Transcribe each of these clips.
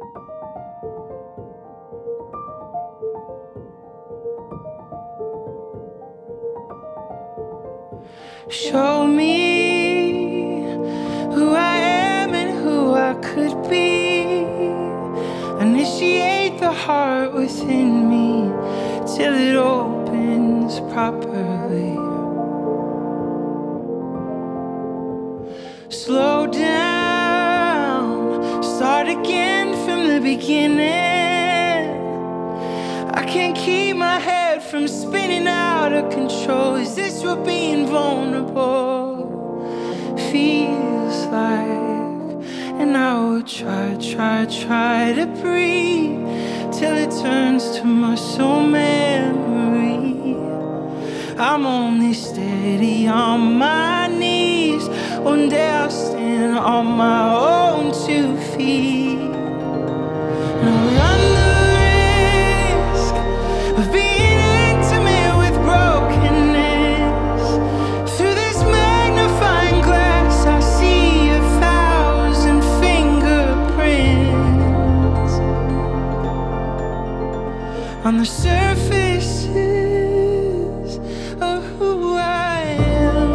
Show me who I am and who I could be. Initiate the heart within me till it opens properly. Slow down, start again from the beginning. I can't keep my head from spinning out of control. Is this what being vulnerable feels like? And I will try to breathe till it turns to muscle memory. I'm only steady on my knees. One day I'll stand on my own 2 feet. And I'll run the risk of being intimate with brokenness. Through this magnifying glass I see 1,000 fingerprints on the surfaces of who I am.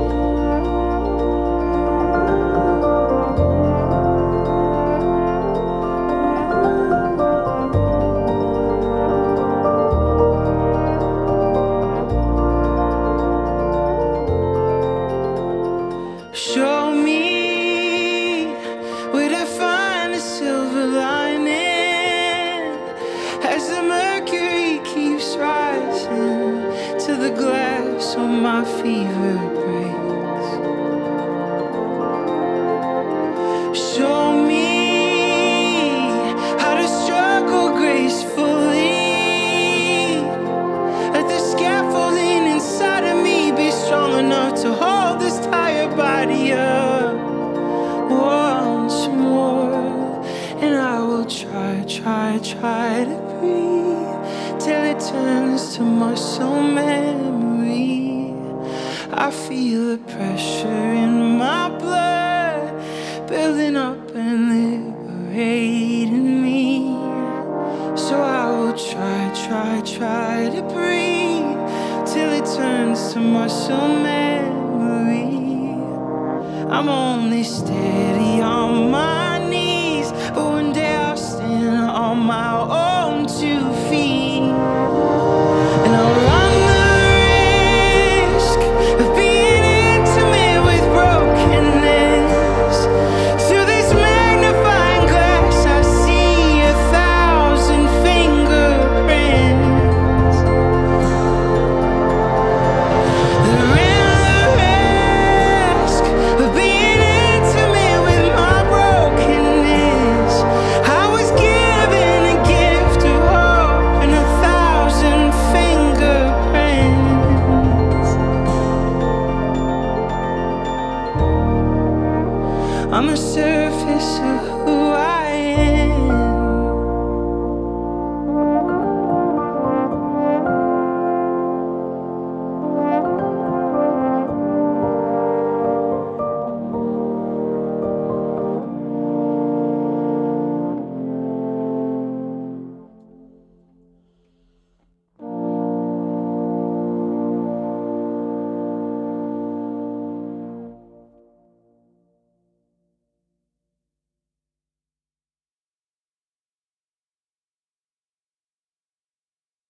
Show me where to find the silver lining as the mercury keeps rising to the glass on my fever breaks. Show me how to struggle gracefully. Let the scaffolding inside of me be strong enough to hold this tired body up once more. And I will try to breathe till it turns to muscle memory. I feel the pressure in my blood building up and liberating me. So I will try to breathe till it turns to muscle memory. I'm only steady on my knees, but one day I'll stand on my own 2 feet.